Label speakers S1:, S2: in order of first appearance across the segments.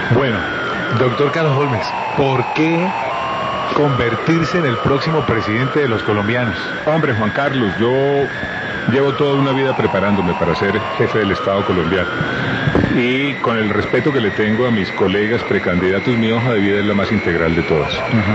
S1: Bueno, doctor Carlos Holmes, ¿por qué convertirse en el próximo presidente de los colombianos?
S2: Hombre, Juan Carlos, yo llevo toda una vida preparándome para ser jefe del Estado colombiano. Y con el respeto que le tengo a mis colegas precandidatos, mi hoja de vida es la más integral de todas.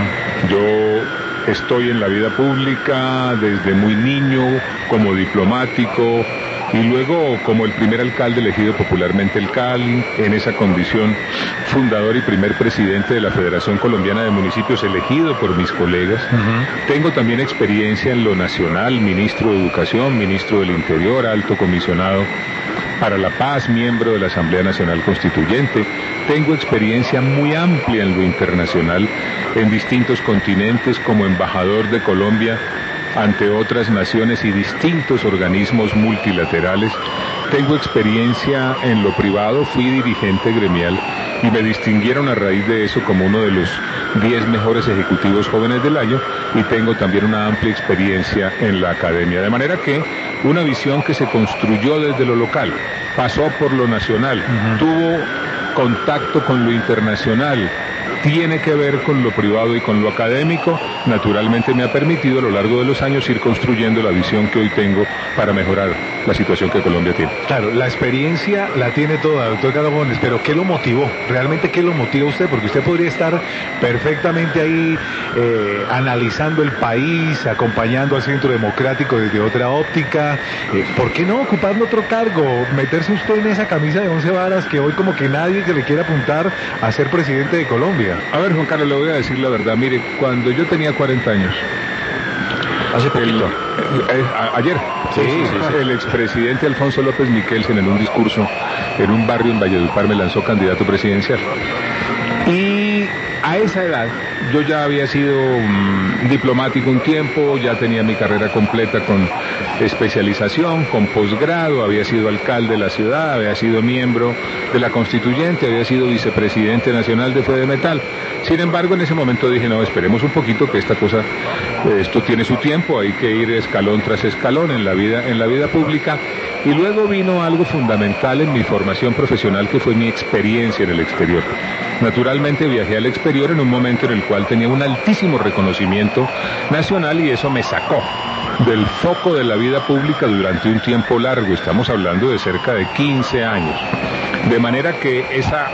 S2: Yo estoy en la vida pública desde muy niño, como diplomático, y luego como el primer alcalde elegido popularmente el Cali, en esa condición fundador y primer presidente de la Federación Colombiana de Municipios elegido por mis colegas. Tengo también experiencia en lo nacional, ministro de Educación, ministro del Interior, alto comisionado para la paz, miembro de la Asamblea Nacional Constituyente. Tengo experiencia muy amplia en lo internacional, en distintos continentes, como embajador de Colombia ante otras naciones y distintos organismos multilaterales. Tengo experiencia en lo privado, fui dirigente gremial y me distinguieron a raíz de eso como uno de los 10 mejores ejecutivos jóvenes del año, y tengo también una amplia experiencia en la academia. De manera que una visión que se construyó desde lo local, pasó por lo nacional, tuvo contacto con lo internacional, tiene que ver con lo privado y con lo académico, naturalmente me ha permitido a lo largo de los años ir construyendo la visión que hoy tengo para mejorar la situación que Colombia tiene.
S1: Claro, la experiencia la tiene toda, doctor Carlos Holmes, pero ¿qué lo motivó? ¿Realmente qué lo motiva a usted? Porque usted podría estar perfectamente ahí analizando el país, acompañando al Centro Democrático desde otra óptica. ¿Por qué no ocupando otro cargo? Meterse usted en esa camisa de 11 varas que hoy como que nadie se le quiere apuntar a ser presidente de Colombia.
S2: A ver, Juan Carlos, le voy a decir la verdad. Mire, cuando yo tenía 40 años,
S1: hace poquito,
S2: ayer, el expresidente Alfonso López Miquelsen, en un discurso en un barrio en Valledupar, me lanzó candidato presidencial. Y a esa edad yo ya había sido diplomático un tiempo, ya tenía mi carrera completa con especialización, con posgrado, había sido alcalde de la ciudad, había sido miembro de la Constituyente, había sido vicepresidente nacional de Fedemetal. Sin embargo, en ese momento dije, no, esperemos un poquito, que esta cosa, esto tiene su tiempo, hay que ir escalón tras escalón en la vida pública. Y luego vino algo fundamental en mi formación profesional, que fue mi experiencia en el exterior. Naturalmente viajé al exterior en un momento en el cual tenía un altísimo reconocimiento nacional, y eso me sacó del foco de la vida pública durante un tiempo largo. Estamos hablando de cerca de 15 años. De manera que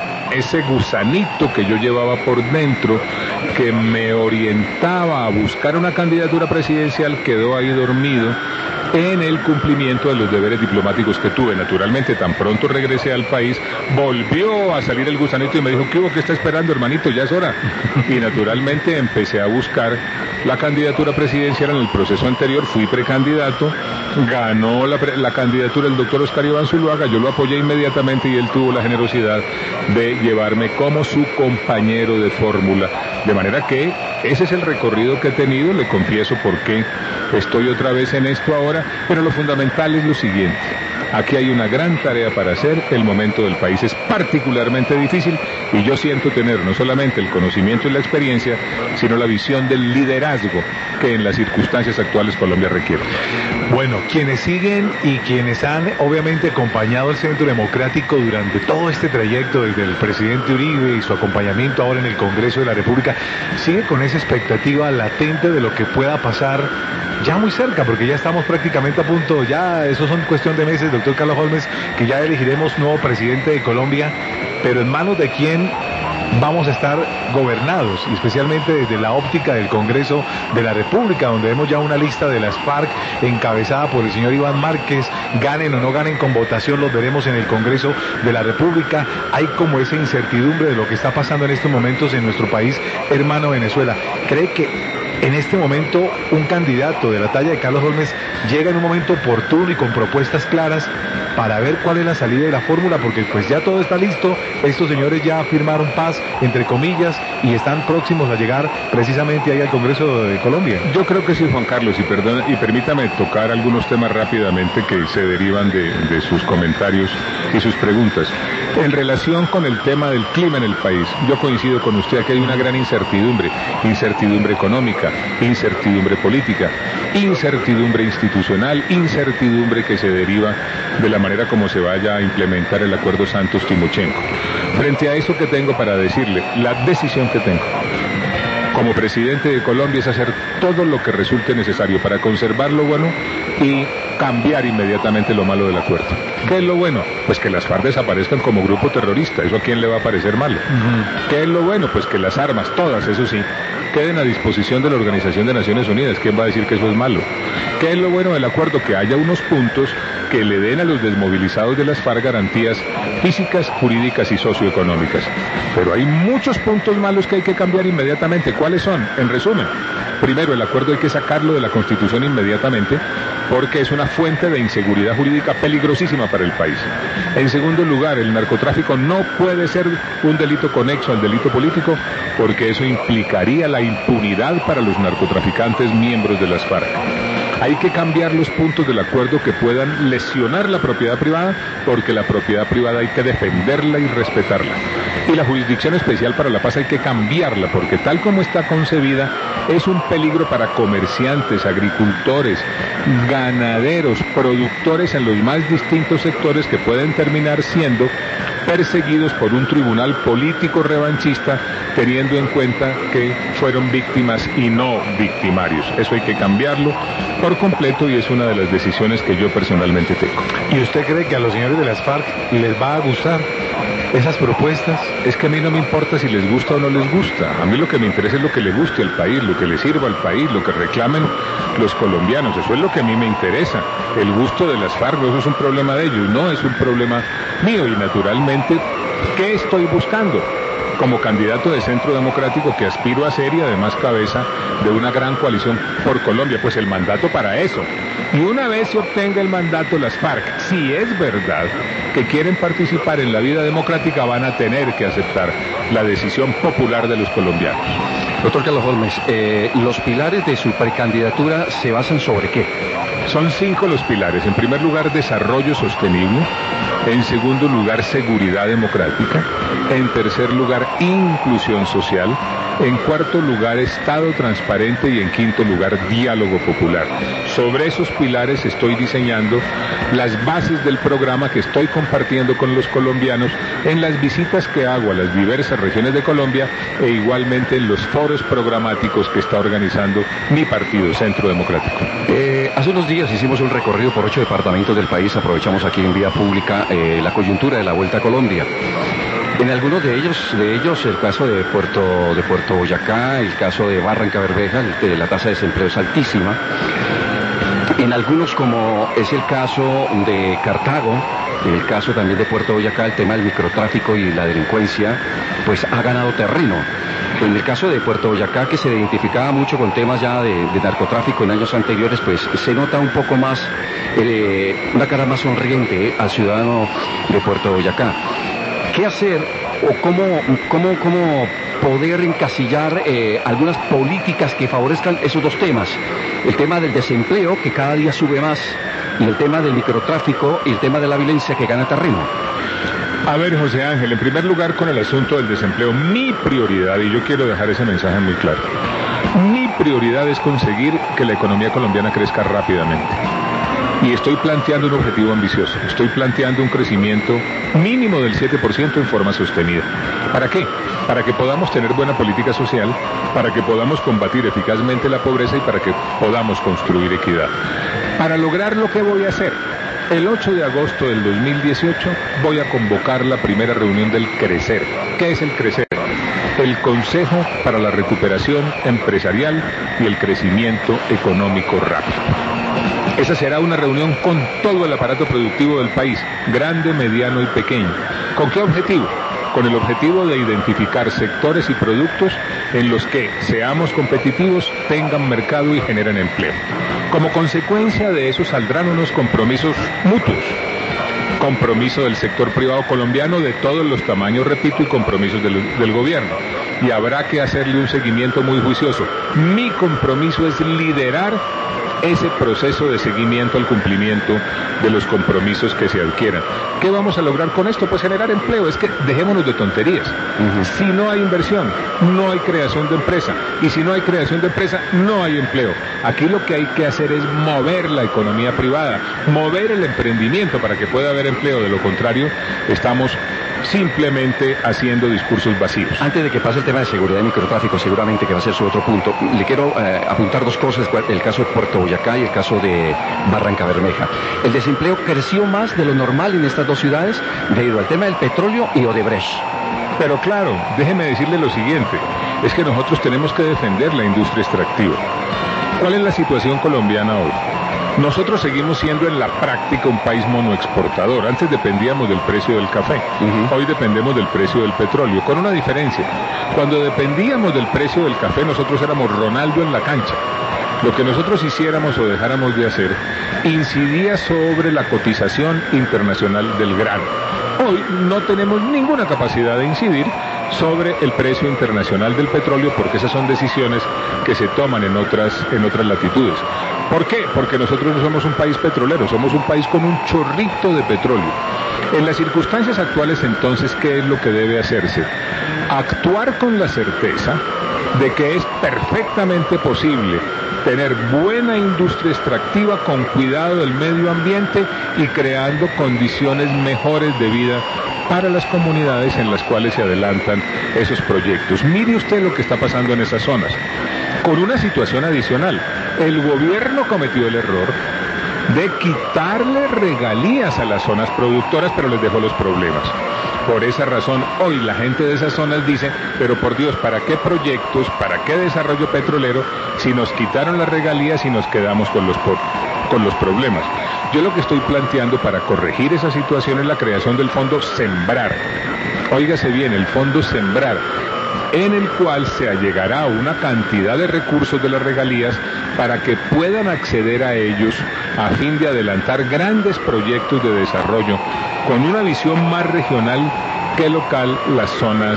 S2: ese gusanito que yo llevaba por dentro, que me orientaba a buscar una candidatura presidencial, quedó ahí dormido en el cumplimiento de los deberes diplomáticos que tuve. Naturalmente, tan pronto regresé al país, volvió a salir el gusanito y me dijo, ¿qué hubo? ¿Qué está esperando, hermanito? Ya es hora. Y naturalmente empecé a buscar la candidatura presidencial. En el proceso anterior fui precandidato, ganó la candidatura el doctor Oscar Iván Zuluaga, yo lo apoyé inmediatamente y él tuvo la generosidad de llevarme como su compañero de fórmula. De manera que ese es el recorrido que he tenido. Le confieso por qué estoy otra vez en esto ahora, pero lo fundamental es lo siguiente. Aquí hay una gran tarea para hacer, el momento del país es particularmente difícil, y yo siento tener no solamente el conocimiento y la experiencia, sino la visión del liderazgo que en las circunstancias actuales Colombia requiere.
S1: Bueno, quienes siguen y quienes han obviamente acompañado al Centro Democrático durante todo este trayecto, desde el presidente Uribe y su acompañamiento ahora en el Congreso de la República, sigue con esa expectativa latente de lo que pueda pasar ya muy cerca, porque ya estamos prácticamente a punto, ya eso son cuestión de meses, doctor Carlos Holmes, que ya elegiremos nuevo presidente de Colombia, pero en manos de quién vamos a estar gobernados, y especialmente desde la óptica del Congreso de la República, donde vemos ya una lista de las FARC encabezada por el señor Iván Márquez. Ganen o no ganen con votación, los veremos en el Congreso de la República. Hay como esa incertidumbre de lo que está pasando en estos momentos en nuestro país hermano Venezuela. ¿Cree que en este momento un candidato de la talla de Carlos Holmes llega en un momento oportuno y con propuestas claras para ver cuál es la salida de la fórmula? Porque pues ya todo está listo, estos señores ya firmaron paz, entre comillas, y están próximos a llegar precisamente ahí al Congreso de Colombia.
S2: Yo creo que sí, Juan Carlos, y permítame tocar algunos temas rápidamente que se derivan de sus comentarios y sus preguntas. En relación con el tema del clima en el país, yo coincido con usted que hay una gran incertidumbre económica, incertidumbre política, incertidumbre institucional, incertidumbre que se deriva de la manera como se vaya a implementar el acuerdo Santos-Timochenko. Frente a eso que tengo para decirle, la decisión que tengo como presidente de Colombia es hacer todo lo que resulte necesario para conservar lo bueno y cambiar inmediatamente lo malo del acuerdo. ¿Qué es lo bueno? Pues que las FARC desaparezcan como grupo terrorista. ¿Eso a quién le va a parecer malo? ¿Qué es lo bueno? Pues que las armas, todas, eso sí, queden a disposición de la Organización de Naciones Unidas. ¿Quién va a decir que eso es malo? ¿Qué es lo bueno del acuerdo? Que haya unos puntos que le den a los desmovilizados de las FARC garantías físicas, jurídicas y socioeconómicas. Pero hay muchos puntos malos que hay que cambiar inmediatamente. ¿Cuáles son? En resumen, primero, el acuerdo hay que sacarlo de la Constitución inmediatamente porque es una fuente de inseguridad jurídica peligrosísima para el país. En segundo lugar, el narcotráfico no puede ser un delito conexo al delito político porque eso implicaría la impunidad para los narcotraficantes miembros de las FARC. Hay que cambiar los puntos del acuerdo que puedan lesionar la propiedad privada, porque la propiedad privada hay que defenderla y respetarla. Y la jurisdicción especial para la paz hay que cambiarla, porque tal como está concebida, es un peligro para comerciantes, agricultores, ganaderos, productores en los más distintos sectores que pueden terminar siendo perseguidos por un tribunal político revanchista, teniendo en cuenta que fueron víctimas y no victimarios. Eso hay que cambiarlo por completo y es una de las decisiones que yo personalmente tengo.
S1: ¿Y usted cree que a los señores de las FARC les va a gustar esas propuestas?
S2: Es que a mí no me importa si les gusta o no les gusta. A mí lo que me interesa es lo que le guste al país, lo que le sirva al país, lo que reclamen los colombianos. Eso es lo que a mí me interesa. El gusto de las FARC, eso es un problema de ellos, no es un problema mío. Y naturalmente, ¿qué estoy buscando? Como candidato de Centro Democrático que aspiro a ser y además cabeza de una gran coalición por Colombia, pues el mandato para eso. Y una vez se obtenga el mandato, las FARC, si es verdad que quieren participar en la vida democrática, van a tener que aceptar la decisión popular de los colombianos.
S3: Doctor Carlos Holmes, los pilares de su precandidatura se basan sobre qué?
S2: Son 5 los pilares. En primer lugar, desarrollo sostenible. En segundo lugar, seguridad democrática. En tercer lugar, inclusión social. En cuarto lugar, Estado transparente. Y en quinto lugar, diálogo popular. Sobre esos pilares estoy diseñando las bases del programa que estoy compartiendo con los colombianos en las visitas que hago a las diversas regiones de Colombia e igualmente en los foros programáticos que está organizando mi partido, Centro Democrático.
S3: Hace unos días hicimos un recorrido por 8 departamentos del país, aprovechamos aquí en vía pública la coyuntura de la Vuelta a Colombia. En algunos de ellos el caso de Puerto Boyacá, el caso de Barranca Bermeja, la tasa de desempleo es altísima. En algunos, como es el caso de Cartago, el caso también de Puerto Boyacá, el tema del microtráfico y la delincuencia, pues ha ganado terreno. En el caso de Puerto Boyacá, que se identificaba mucho con temas ya de narcotráfico en años anteriores, pues se nota un poco más, una cara más sonriente al ciudadano de Puerto Boyacá. ¿Qué hacer o cómo poder encasillar algunas políticas que favorezcan esos dos temas? El tema del desempleo, que cada día sube más, y el tema del microtráfico y el tema de la violencia que gana terreno.
S2: A ver, José Ángel, en primer lugar con el asunto del desempleo, mi prioridad, y yo quiero dejar ese mensaje muy claro, mi prioridad es conseguir que la economía colombiana crezca rápidamente. Y estoy planteando un objetivo ambicioso, estoy planteando un crecimiento mínimo del 7% en forma sostenida. ¿Para qué? Para que podamos tener buena política social, para que podamos combatir eficazmente la pobreza y para que podamos construir equidad. Para lograrlo, ¿qué voy a hacer? El 8 de agosto del 2018 voy a convocar la primera reunión del CRECER. ¿Qué es el CRECER? El Consejo para la Recuperación Empresarial y el Crecimiento Económico Rápido. Esa será una reunión con todo el aparato productivo del país, grande, mediano y pequeño. ¿Con qué objetivo? Con el objetivo de identificar sectores y productos en los que seamos competitivos, tengan mercado y generen empleo. Como consecuencia de eso saldrán unos compromisos mutuos. Compromiso del sector privado colombiano de todos los tamaños, repito, y compromisos del gobierno. Y habrá que hacerle un seguimiento muy juicioso. Mi compromiso es liderar ese proceso de seguimiento al cumplimiento de los compromisos que se adquieran. ¿Qué vamos a lograr con esto? Pues generar empleo. Es que dejémonos de tonterías. Si no hay inversión, no hay creación de empresa. Y si no hay creación de empresa, no hay empleo. Aquí lo que hay que hacer es mover la economía privada, mover el emprendimiento para que pueda haber empleo. De lo contrario, estamos simplemente haciendo discursos vacíos.
S3: Antes de que pase el tema de seguridad y microtráfico, seguramente que va a ser su otro punto, le quiero apuntar dos cosas, el caso de Puerto Boyacá y el caso de Barranca Bermeja. El desempleo creció más de lo normal en estas dos ciudades debido al tema del petróleo y Odebrecht.
S2: Pero claro, déjeme decirle lo siguiente, es que nosotros tenemos que defender la industria extractiva. ¿Cuál es la situación colombiana hoy? Nosotros seguimos siendo en la práctica un país monoexportador. Antes dependíamos del precio del café, hoy dependemos del precio del petróleo, con una diferencia. Cuando dependíamos del precio del café, nosotros éramos Ronaldo en la cancha. Lo que nosotros hiciéramos o dejáramos de hacer incidía sobre la cotización internacional del grano. Hoy no tenemos ninguna capacidad de incidir sobre el precio internacional del petróleo porque esas son decisiones que se toman en otras latitudes. ¿Por qué? Porque nosotros no somos un país petrolero, somos un país con un chorrito de petróleo. En las circunstancias actuales, entonces, ¿qué es lo que debe hacerse? Actuar con la certeza de que es perfectamente posible tener buena industria extractiva con cuidado del medio ambiente y creando condiciones mejores de vida para las comunidades en las cuales se adelantan esos proyectos. Mire usted lo que está pasando en esas zonas. Con una situación adicional, el gobierno cometió el error de quitarle regalías a las zonas productoras, pero les dejó los problemas. Por esa razón, hoy la gente de esas zonas dice, pero por Dios, ¿para qué proyectos, para qué desarrollo petrolero si nos quitaron las regalías y nos quedamos con los problemas? Yo lo que estoy planteando para corregir esa situación es la creación del fondo Sembrar. Óigase bien, el fondo Sembrar, en el cual se allegará una cantidad de recursos de las regalías para que puedan acceder a ellos a fin de adelantar grandes proyectos de desarrollo con una visión más regional que local las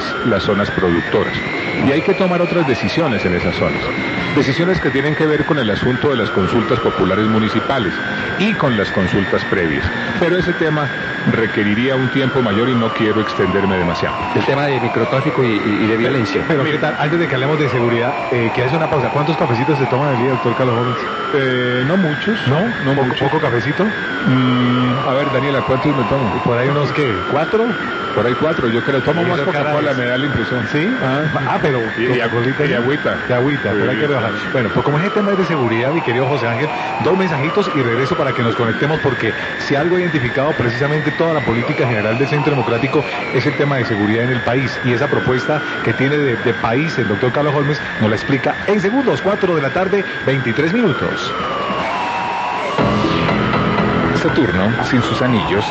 S2: zonas productoras. Y hay que tomar otras decisiones en esas zonas. Decisiones que tienen que ver con el asunto de las consultas populares municipales y con las consultas previas. Pero ese tema requeriría un tiempo mayor y no quiero extenderme demasiado.
S3: El tema de microtráfico y de violencia.
S1: Pero ¿qué tal? Antes de que hablemos de seguridad, que hace una pausa. ¿Cuántos cafecitos se toman al día, doctor Carlos Gómez?
S2: No muchos.
S1: ¿No? ¿Poco cafecito?
S2: A ver, Daniela, ¿cuántos me tomo?
S1: Por ahí unos, ¿qué? ¿4?
S2: Por ahí 4, yo creo, tomo más Coca-Cola, me da la impresión.
S1: ¿Sí? pero
S2: y agüita.
S1: Y agüita, pero hay que rebajar. Bueno, pues como ese tema es de seguridad, mi querido José Ángel, 2 mensajitos y regreso para que nos conectemos, porque si algo ha identificado precisamente toda la política general del Centro Democrático es el tema de seguridad en el país, y esa propuesta que tiene de país el doctor Carlos Holmes nos la explica en segundos. 4 de la tarde, 23 minutos.
S4: Saturno, sin sus anillos,